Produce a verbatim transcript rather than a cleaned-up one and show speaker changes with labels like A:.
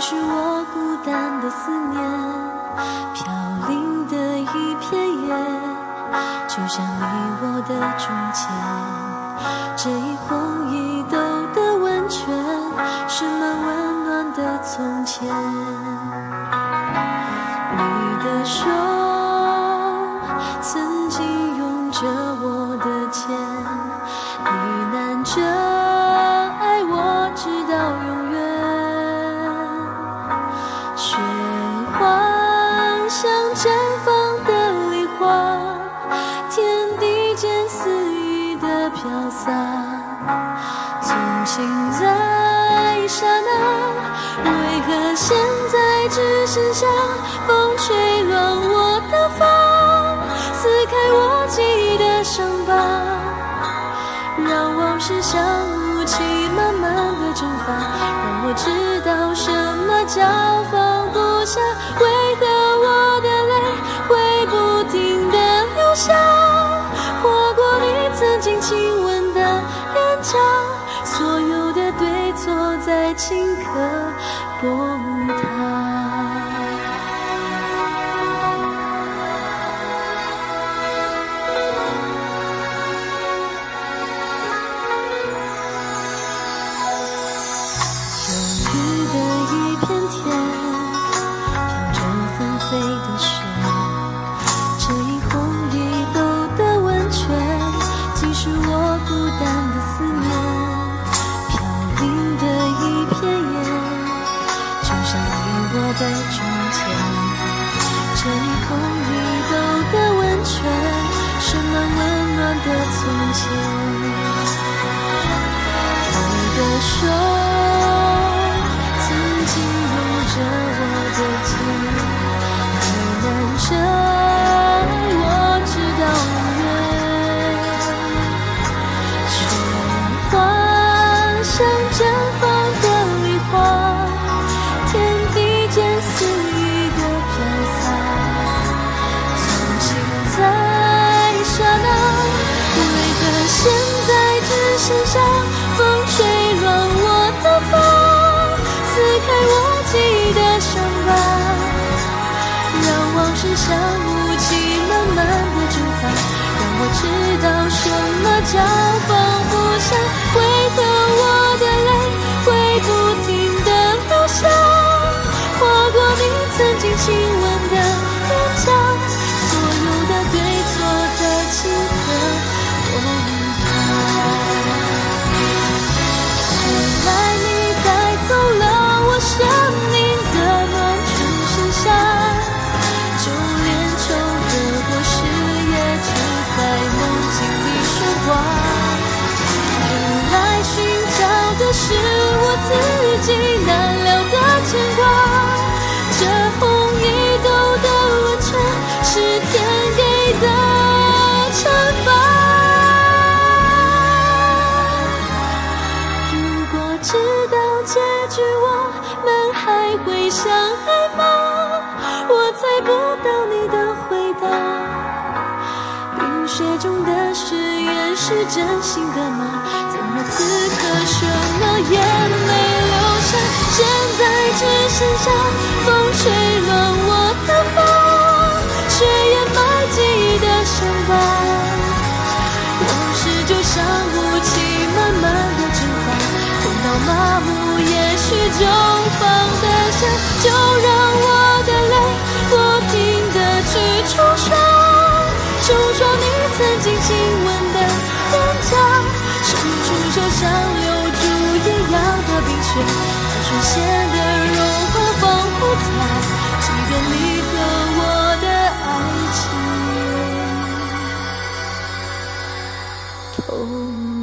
A: 是我孤单的思念，飘零的一片叶，就像你我的从前。这一红一抖的温泉，是满温暖的从前。你的手曾经拥着我的肩，呢喃着爱我直到永远。雪花像绽放的梨花，天地间肆意的飘洒。从前在刹那，为何现在只剩下风吹乱我的发，撕开我记忆的伤疤，让往事像雾气慢慢的蒸发，让我知道什么叫放不下。为何我的泪会不停的流下，划过你曾经亲吻的脸颊，所有的对错在顷刻崩塌。在从前，这一空一抖的温泉，盛满温暖的从前。你的手曾经拥着我的肩，呢喃着爱我直到永远。雪花像绽放的梨花，肆意的飘洒。从前在刹那，为何现在只剩下风吹乱我的发，撕开我记忆的伤疤，让往事像雾气慢慢的蒸发，让我知道什么叫放不下。为何我的泪会不停的流下，划过你曾经亲吻的脸颊，所有的对错在顷刻崩塌。原来你带走了我生命的暖，只剩下就连愁的果实也只在梦境里喧哗。原来寻找的是我自己难料的牵挂，这红一抖的温泉是天给的惩罚。如果知道结局我们还会相爱吗？我猜不到你的回答。冰雪中的誓言是真心的吗？怎么此刻什么也没留下？现在只剩下风吹乱我的发，却掩埋记忆的伤疤。往事就像雾气慢慢的蒸发，痛到麻木也许就放得下。就让我的泪不停的去冲刷，冲刷你曾经亲吻的脸颊，伸出手想留住一样的冰雪，它瞬间的融化仿佛在祭奠你和我的爱情。痛